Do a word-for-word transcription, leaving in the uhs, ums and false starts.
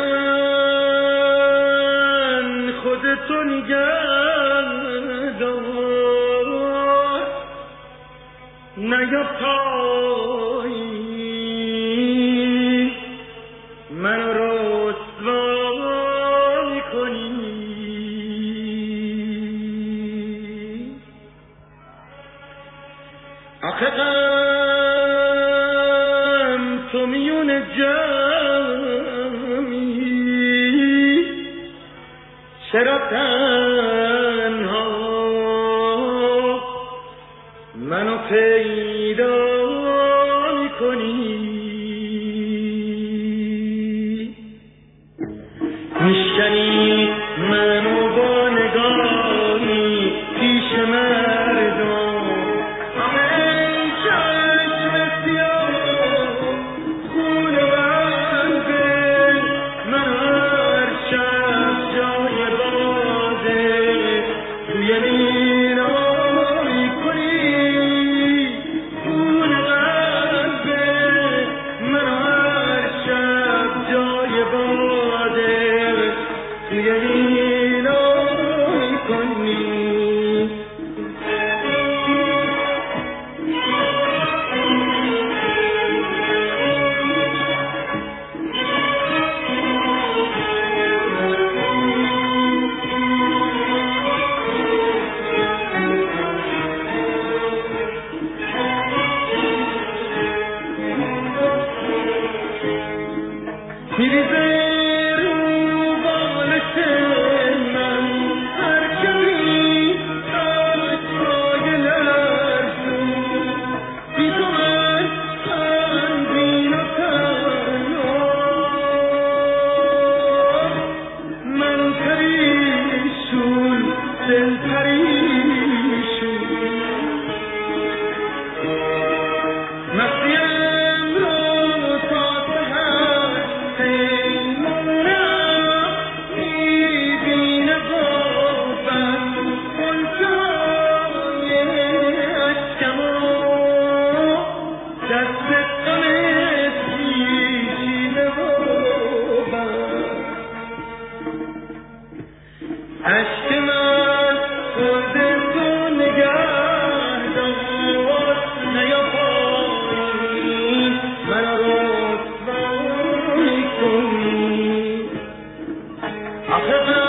من خودتو نگهدار نیا پایی منو رسوا کنی. آخه غم تو میون جمعی چرا تنها منو پیدا میکنی؟ میشکنی منو با نگاهی پیش مردم، همه چشم سیاه خون بنده من هر شب جای باده توی مینا میکنی. خون بنده من هر شب جای باده توی مینا میکنی. میریزه رو بالش من هر کمی عطای لرزون، بی تو من غمگین و تنها، من پریشون دل پریشون. مسیم رو تا سحر پیمونم میبینه بازم گلجای اشکم و دست غم پیچیده و بر. اشک من خودتو نگهدار نیا پایی منو رسوا میکنی. آخه